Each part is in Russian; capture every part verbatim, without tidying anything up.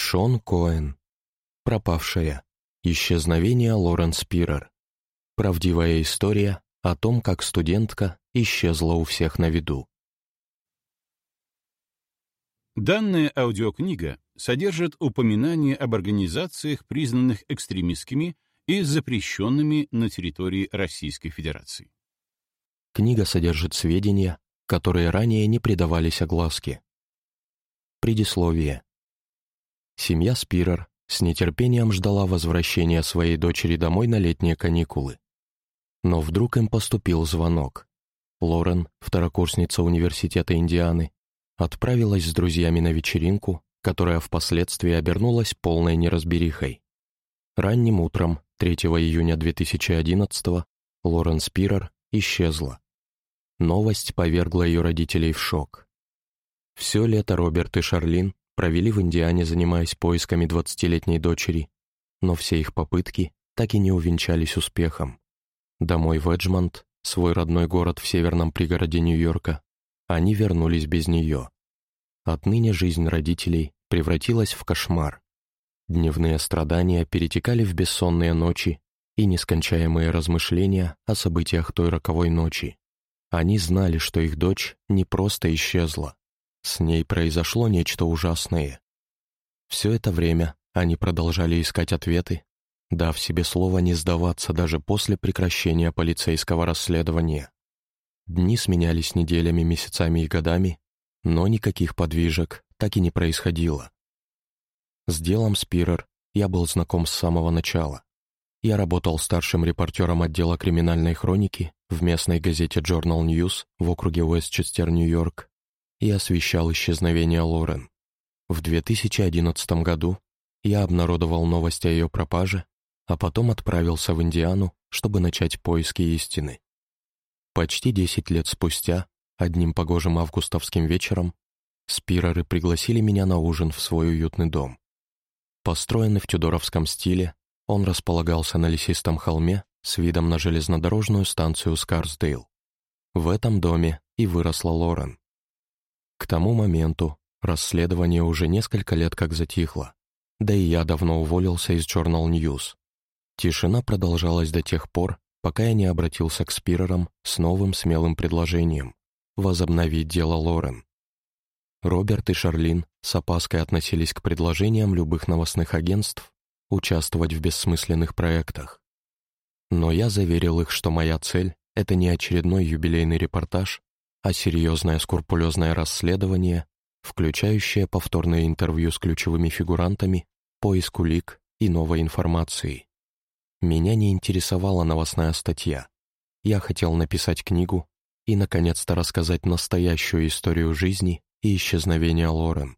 Шон Коэн. Пропавшая. Исчезновение Лорен Спирер. Правдивая история о том, как студентка исчезла у всех на виду. Данная аудиокнига содержит упоминания об организациях, признанных экстремистскими и запрещенными на территории Российской Федерации. Книга содержит сведения, которые ранее не придавались огласке. Предисловие. Семья Спирер с нетерпением ждала возвращения своей дочери домой на летние каникулы. Но вдруг им поступил звонок. Лорен, второкурсница университета Индианы, отправилась с друзьями на вечеринку, которая впоследствии обернулась полной неразберихой. Ранним утром третьего июня две тысячи одиннадцатого Лорен Спирер исчезла. Новость повергла ее родителей в шок. Все лето Роберт и Шарлин провели в Индиане, занимаясь поисками двадцатилетней дочери, но все их попытки так и не увенчались успехом. Домой в Эджмонт, свой родной город в северном пригороде Нью-Йорка, они вернулись без нее. Отныне жизнь родителей превратилась в кошмар. Дневные страдания перетекали в бессонные ночи и нескончаемые размышления о событиях той роковой ночи. Они знали, что их дочь не просто исчезла. С ней произошло нечто ужасное. Все это время они продолжали искать ответы, дав себе слово не сдаваться даже после прекращения полицейского расследования. Дни сменялись неделями, месяцами и годами, но никаких подвижек так и не происходило. С делом Спирер я был знаком с самого начала. Я работал старшим репортером отдела криминальной хроники в местной газете Journal News в округе Уэстчестер, Нью-Йорк, и освещал исчезновение Лорен. В две тысячи одиннадцатом году я обнародовал новость о ее пропаже, а потом отправился в Индиану, чтобы начать поиски истины. Почти десять лет спустя, одним погожим августовским вечером, Спиреры пригласили меня на ужин в свой уютный дом. Построенный в тюдоровском стиле, он располагался на лесистом холме с видом на железнодорожную станцию Скарсдейл. В этом доме и выросла Лорен. К тому моменту расследование уже несколько лет как затихло, да и я давно уволился из Journal News. Тишина продолжалась до тех пор, пока я не обратился к Спирерам с новым смелым предложением — возобновить дело Лорен. Роберт и Шарлин с опаской относились к предложениям любых новостных агентств участвовать в бессмысленных проектах. Но я заверил их, что моя цель — это не очередной юбилейный репортаж, а серьезное скрупулезное расследование, включающее повторное интервью с ключевыми фигурантами, поиск улик и новой информации. Меня не интересовала новостная статья. Я хотел написать книгу и, наконец-то, рассказать настоящую историю жизни и исчезновения Лорен.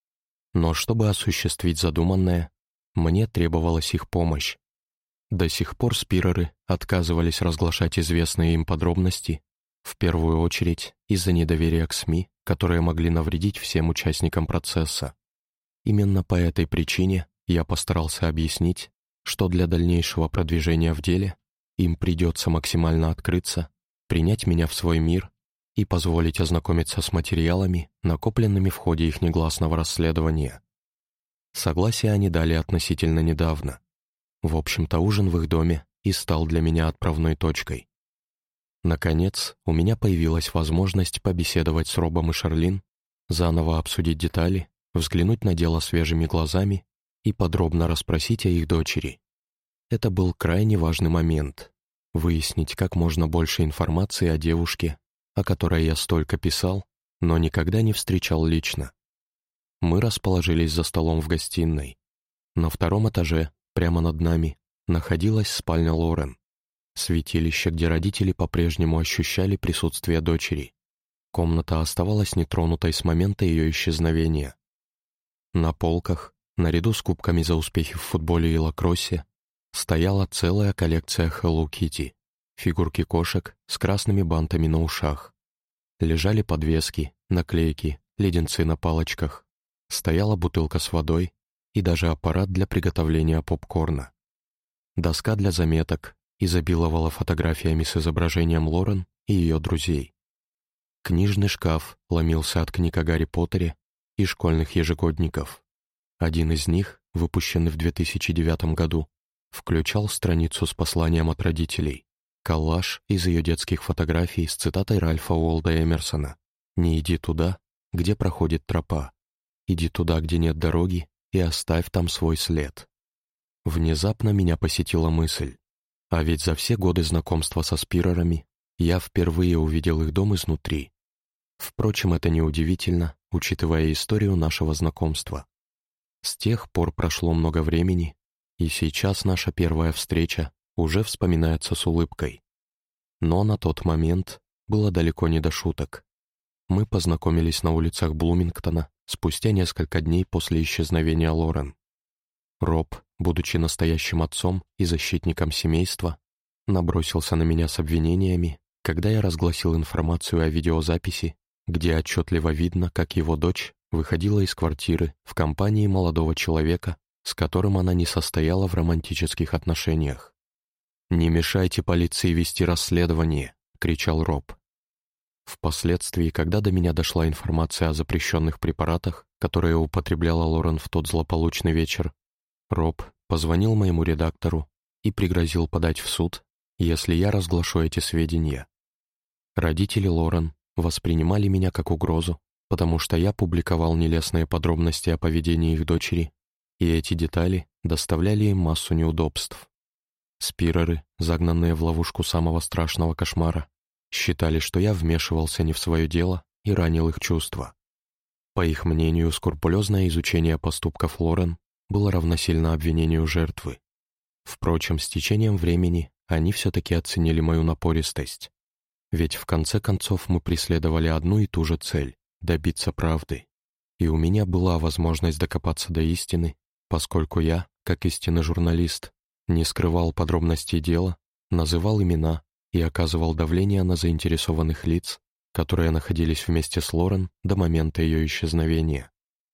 Но чтобы осуществить задуманное, мне требовалась их помощь. До сих пор Спиреры отказывались разглашать известные им подробности, в первую очередь из-за недоверия к СМИ, которые могли навредить всем участникам процесса. Именно по этой причине я постарался объяснить, что для дальнейшего продвижения в деле им придется максимально открыться, принять меня в свой мир и позволить ознакомиться с материалами, накопленными в ходе их негласного расследования. Согласие они дали относительно недавно. В общем-то, ужин в их доме и стал для меня отправной точкой. Наконец, у меня появилась возможность побеседовать с Робом и Шарлин, заново обсудить детали, взглянуть на дело свежими глазами и подробно расспросить о их дочери. Это был крайне важный момент — выяснить как можно больше информации о девушке, о которой я столько писал, но никогда не встречал лично. Мы расположились за столом в гостиной. На втором этаже, прямо над нами, находилась спальня Лорен, святилище, где родители по-прежнему ощущали присутствие дочери. Комната оставалась нетронутой с момента ее исчезновения. На полках, наряду с кубками за успехи в футболе и лакроссе, стояла целая коллекция Hello Kitty, фигурки кошек с красными бантами на ушах. Лежали подвески, наклейки, леденцы на палочках. Стояла бутылка с водой и даже аппарат для приготовления попкорна. Доска для заметок изобиловала фотографиями с изображением Лорен и ее друзей. Книжный шкаф ломился от книг о Гарри Поттере и школьных ежегодников. Один из них, выпущенный в две тысячи девятом году, включал страницу с посланием от родителей, коллаж из ее детских фотографий с цитатой Ральфа Уолда Эмерсона: «Не иди туда, где проходит тропа. Иди туда, где нет дороги, и оставь там свой след». Внезапно меня посетила мысль: а ведь за все годы знакомства со Спирерами я впервые увидел их дом изнутри. Впрочем, это неудивительно, учитывая историю нашего знакомства. С тех пор прошло много времени, и сейчас наша первая встреча уже вспоминается с улыбкой. Но на тот момент было далеко не до шуток. Мы познакомились на улицах Блумингтона спустя несколько дней после исчезновения Лорен. Роб, будучи настоящим отцом и защитником семейства, набросился на меня с обвинениями, когда я разгласил информацию о видеозаписи, где отчетливо видно, как его дочь выходила из квартиры в компании молодого человека, с которым она не состояла в романтических отношениях. «Не мешайте полиции вести расследование!» — кричал Роб. Впоследствии, когда до меня дошла информация о запрещенных препаратах, которые употребляла Лорен в тот злополучный вечер, Роб позвонил моему редактору и пригрозил подать в суд, если я разглашу эти сведения. Родители Лорен воспринимали меня как угрозу, потому что я публиковал нелестные подробности о поведении их дочери, и эти детали доставляли им массу неудобств. Спиреры, загнанные в ловушку самого страшного кошмара, считали, что я вмешивался не в свое дело и ранил их чувства. По их мнению, скрупулезное изучение поступков Лорен было равносильно обвинению жертвы. Впрочем, с течением времени они все-таки оценили мою напористость. Ведь в конце концов мы преследовали одну и ту же цель — добиться правды. И у меня была возможность докопаться до истины, поскольку я, как истинный журналист, не скрывал подробностей дела, называл имена и оказывал давление на заинтересованных лиц, которые находились вместе с Лорен до момента ее исчезновения.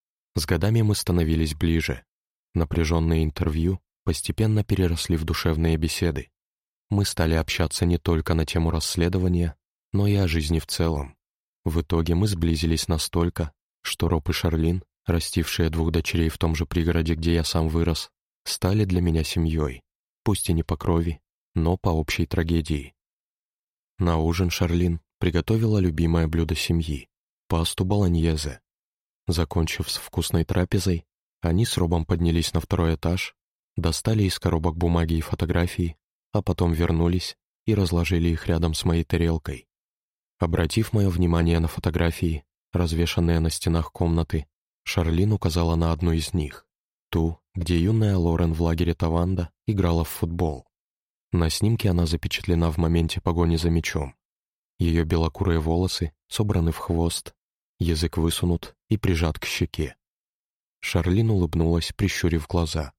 С годами мы становились ближе. Напряженные интервью постепенно переросли в душевные беседы. Мы стали общаться не только на тему расследования, но и о жизни в целом. В итоге мы сблизились настолько, что Роб и Шарлин, растившие двух дочерей в том же пригороде, где я сам вырос, стали для меня семьей, пусть и не по крови, но по общей трагедии. На ужин Шарлин приготовила любимое блюдо семьи — пасту болоньезе. Закончив с вкусной трапезой, они с Робом поднялись на второй этаж, достали из коробок бумаги и фотографии, а потом вернулись и разложили их рядом с моей тарелкой. Обратив мое внимание на фотографии, развешанные на стенах комнаты, Шарлин указала на одну из них, ту, где юная Лорен в лагере Таванда играла в футбол. На снимке она запечатлена в моменте погони за мячом. Ее белокурые волосы собраны в хвост, язык высунут и прижат к щеке. Шарлин улыбнулась, прищурив глаза.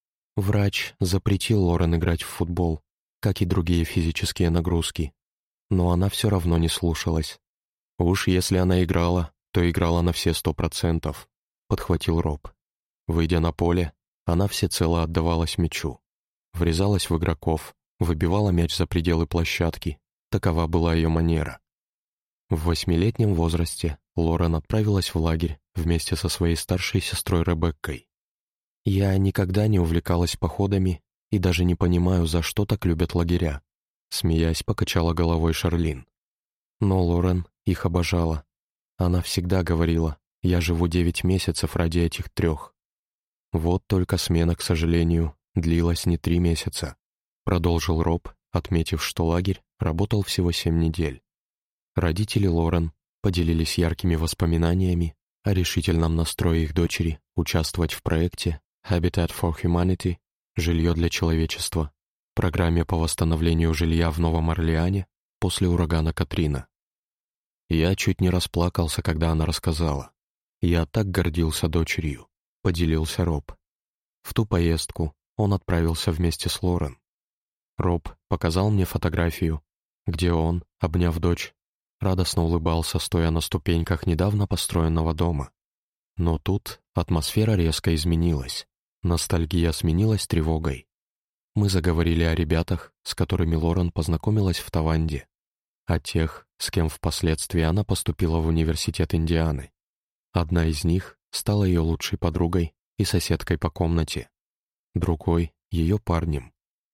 Врач запретил Лорен играть в футбол, как и другие физические нагрузки, но она все равно не слушалась. «Уж если она играла, то играла на все сто процентов», — подхватил Роб. Выйдя на поле, она всецело отдавалась мячу. Врезалась в игроков, выбивала мяч за пределы площадки. Такова была ее манера. В восьмилетнем возрасте Лорен отправилась в лагерь вместе со своей старшей сестрой Ребеккой. «Я никогда не увлекалась походами и даже не понимаю, за что так любят лагеря», — смеясь, покачала головой Шарлин. Но Лорен их обожала. Она всегда говорила: «Я живу девять месяцев ради этих трех». Вот только смена, к сожалению, длилась не три месяца, продолжил Роб, отметив, что лагерь работал всего семь недель. Родители Лорен поделились яркими воспоминаниями о решительном настрое их дочери участвовать в проекте Habitat for Humanity «Жилье для человечества», программе по восстановлению жилья в Новом Орлеане после урагана Катрина. Я чуть не расплакался, когда она рассказала. «Я так гордился дочерью», — поделился Роб. В ту поездку он отправился вместе с Лорен. Роб показал мне фотографию, где он, обняв дочь, радостно улыбался, стоя на ступеньках недавно построенного дома. Но тут атмосфера резко изменилась. Ностальгия сменилась тревогой. Мы заговорили о ребятах, с которыми Лорен познакомилась в Таванде, о тех, с кем впоследствии она поступила в университет Индианы. Одна из них стала ее лучшей подругой, и соседкой по комнате, другой — ее парнем.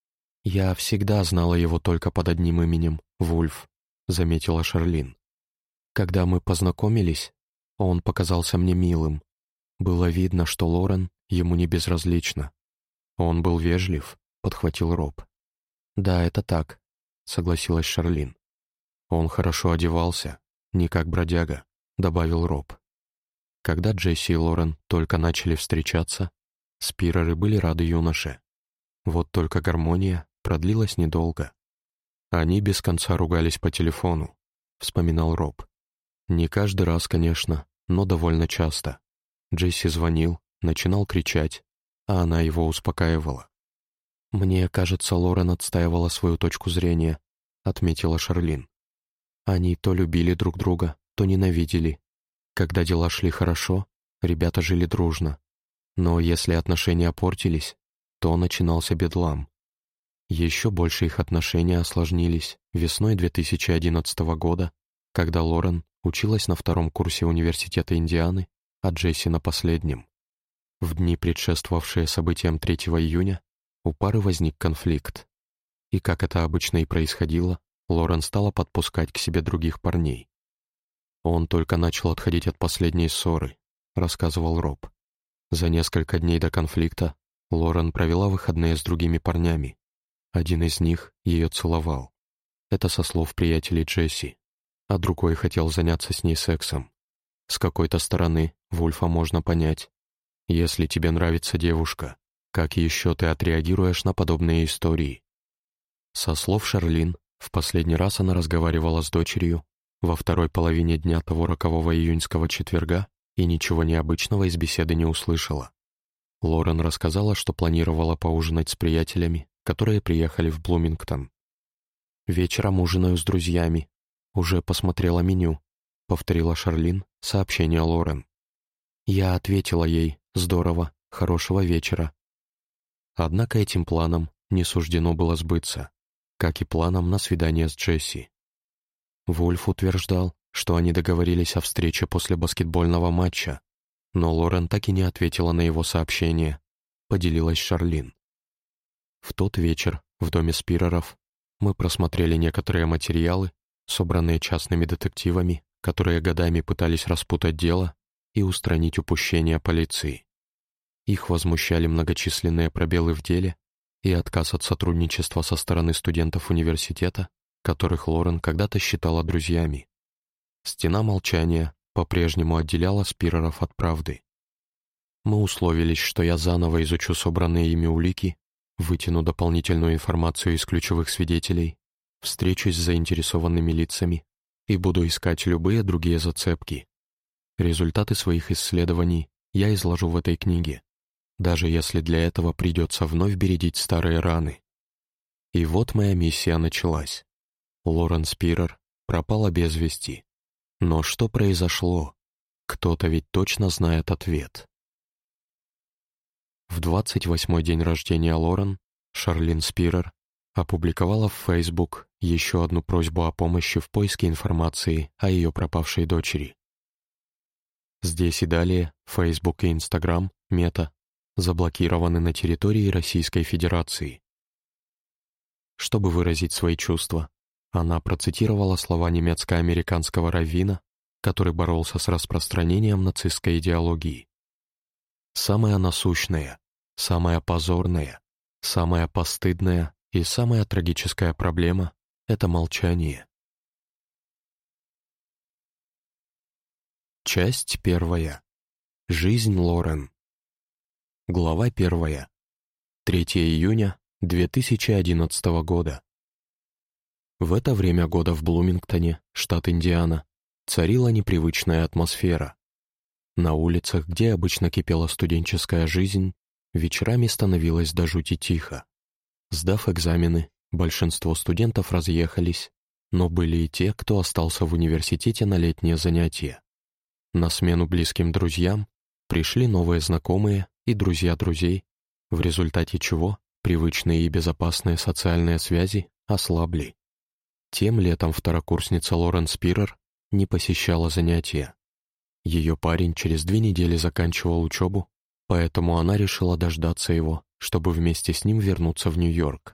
«Я всегда знала его только под одним именем — Вульф», — заметила Шарлин. «Когда мы познакомились, он показался мне милым. Было видно, что Лорен ему не безразлична. Он был вежлив», — подхватил Роб. «Да, это так», — согласилась Шарлин. «Он хорошо одевался, не как бродяга», — добавил Роб. Когда Джесси и Лорен только начали встречаться, Спиреры были рады юноше. Вот только гармония продлилась недолго. «Они без конца ругались по телефону», — вспоминал Роб. «Не каждый раз, конечно, но довольно часто. Джесси звонил, начинал кричать, а она его успокаивала». «Мне кажется, Лорен отстаивала свою точку зрения», — отметила Шарлин. «Они то любили друг друга, то ненавидели. Когда дела шли хорошо, ребята жили дружно. Но если отношения портились, то начинался бедлам. Еще больше их отношения осложнились весной две тысячи одиннадцатого года, когда Лорен училась на втором курсе университета Индианы, а Джесси на последнем. В дни, предшествовавшие событиям третьего июня, у пары возник конфликт. И как это обычно и происходило, Лорен стала подпускать к себе других парней. «Он только начал отходить от последней ссоры», — рассказывал Роб. За несколько дней до конфликта Лорен провела выходные с другими парнями. Один из них ее целовал. Это со слов приятелей Джесси. А другой хотел заняться с ней сексом. С какой-то стороны Вульфа можно понять. Если тебе нравится девушка, как еще ты отреагируешь на подобные истории? Со слов Шарлин, в последний раз она разговаривала с дочерью во второй половине дня того рокового июньского четверга и ничего необычного из беседы не услышала. Лорен рассказала, что планировала поужинать с приятелями, которые приехали в Блумингтон. «Вечером ужинаю с друзьями. Уже посмотрела меню», — повторила Шарлин сообщение Лорен. Я ответила ей: «Здорово, хорошего вечера». Однако этим планам не суждено было сбыться, как и планам на свидание с Джесси. Вульф утверждал, что они договорились о встрече после баскетбольного матча, но Лорен так и не ответила на его сообщение, поделилась Шарлин. В тот вечер в доме Спиреров мы просмотрели некоторые материалы, собранные частными детективами, которые годами пытались распутать дело и устранить упущения полиции. Их возмущали многочисленные пробелы в деле и отказ от сотрудничества со стороны студентов университета, которых Лорен когда-то считала друзьями. Стена молчания по-прежнему отделяла Спиреров от правды. Мы условились, что я заново изучу собранные ими улики, вытяну дополнительную информацию из ключевых свидетелей, встречусь с заинтересованными лицами и буду искать любые другие зацепки. Результаты своих исследований я изложу в этой книге, даже если для этого придется вновь бередить старые раны. И вот моя миссия началась. Лорен Спирер пропала без вести. Но что произошло? Кто-то ведь точно знает ответ. В двадцать восьмой день рождения Лорен Шарлин Спирер опубликовала в Facebook еще одну просьбу о помощи в поиске информации о ее пропавшей дочери. Здесь и далее Facebook и Instagram, Мета, заблокированы на территории Российской Федерации. Чтобы выразить свои чувства, она процитировала слова немецко-американского раввина, который боролся с распространением нацистской идеологии. «Самая насущная, самая позорная, самая постыдная и самая трагическая проблема — это молчание». Часть первая. Жизнь Лорен. Глава первая. третьего июня две тысячи одиннадцатого года. В это время года в Блумингтоне, штат Индиана, царила непривычная атмосфера. На улицах, где обычно кипела студенческая жизнь, вечерами становилось до жути тихо. Сдав экзамены, большинство студентов разъехались, но были и те, кто остался в университете на летние занятия. На смену близким друзьям пришли новые знакомые и друзья друзей, в результате чего привычные и безопасные социальные связи ослабли. Тем летом второкурсница Лорен Спирер не посещала занятия. Ее парень через две недели заканчивал учебу, поэтому она решила дождаться его, чтобы вместе с ним вернуться в Нью-Йорк.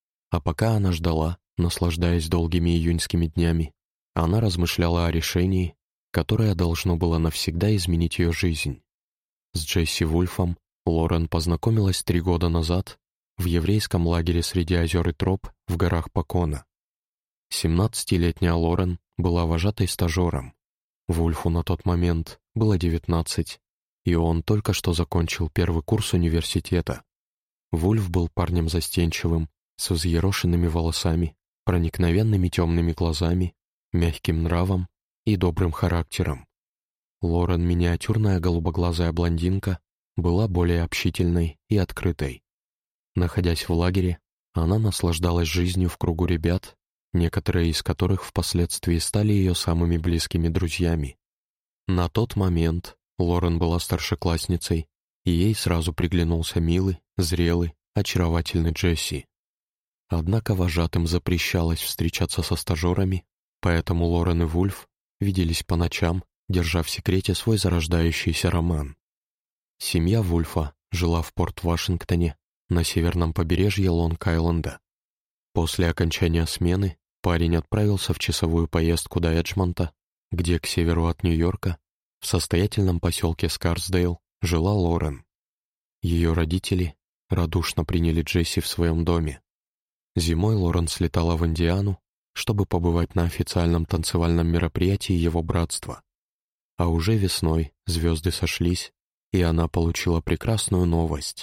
А пока она ждала, наслаждаясь долгими июньскими днями, она размышляла о решении, которое должно было навсегда изменить ее жизнь. С Джесси Вульфом Лорен познакомилась три года назад в еврейском лагере среди озер и троп в горах Покона. семнадцатилетняя Лорен была вожатой-стажером. Вульфу на тот момент было девятнадцать, и он только что закончил первый курс университета. Вульф был парнем застенчивым, с взъерошенными волосами, проникновенными темными глазами, мягким нравом и добрым характером. Лорен, миниатюрная голубоглазая блондинка, была более общительной и открытой. Находясь в лагере, она наслаждалась жизнью в кругу ребят, некоторые из которых впоследствии стали ее самыми близкими друзьями. На тот момент Лорен была старшеклассницей, и ей сразу приглянулся милый, зрелый, очаровательный Джесси. Однако вожатым запрещалось встречаться со стажерами, поэтому Лорен и Вульф виделись по ночам, держа в секрете свой зарождающийся роман. Семья Вульфа жила в Порт-Вашингтоне, на северном побережье Лонг-Айленда. После окончания смены парень отправился в часовую поездку до Эджмонта, где к северу от Нью-Йорка, в состоятельном поселке Скарсдейл, жила Лорен. Ее родители радушно приняли Джесси в своем доме. Зимой Лорен слетала в Индиану, чтобы побывать на официальном танцевальном мероприятии его братства. А уже весной звезды сошлись, и она получила прекрасную новость.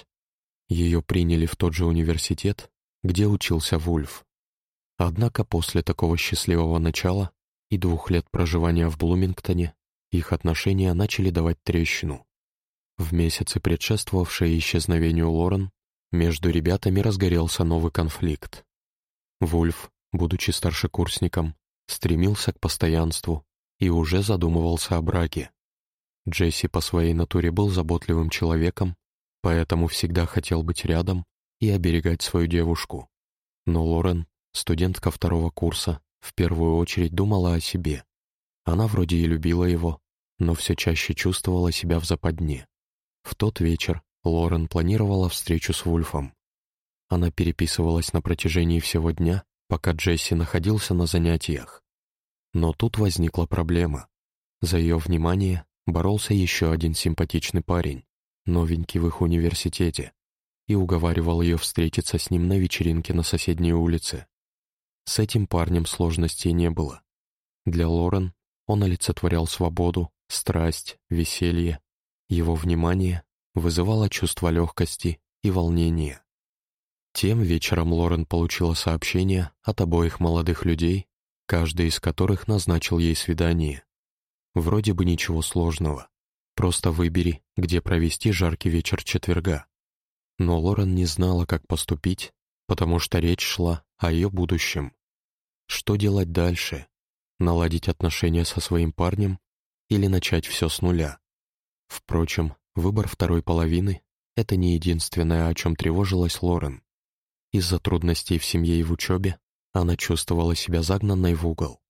Ее приняли в тот же университет, где учился Вульф. Однако после такого счастливого начала и двух лет проживания в Блумингтоне их отношения начали давать трещину. В месяцы, предшествовавшие исчезновению Лорен, между ребятами разгорелся новый конфликт. Вульф, будучи старшекурсником, стремился к постоянству и уже задумывался о браке. Джесси по своей натуре был заботливым человеком, поэтому всегда хотел быть рядом и оберегать свою девушку. Но Лорен, студентка второго курса, в первую очередь думала о себе. Она вроде и любила его, но все чаще чувствовала себя в западне. В тот вечер Лорен планировала встречу с Вульфом. Она переписывалась на протяжении всего дня, пока Джесси находился на занятиях. Но тут возникла проблема. За ее внимание боролся еще один симпатичный парень, новенький в их университете, и уговаривал ее встретиться с ним на вечеринке на соседней улице. С этим парнем сложностей не было. Для Лорен он олицетворял свободу, страсть, веселье. Его внимание вызывало чувство легкости и волнения. Тем вечером Лорен получила сообщение от обоих молодых людей, каждый из которых назначил ей свидание. Вроде бы ничего сложного. Просто выбери, где провести жаркий вечер четверга. Но Лорен не знала, как поступить, потому что речь шла о ее будущем. Что делать дальше? Наладить отношения со своим парнем или начать все с нуля? Впрочем, выбор второй половины — это не единственное, о чем тревожилась Лорен. Из-за трудностей в семье и в учебе она чувствовала себя загнанной в угол.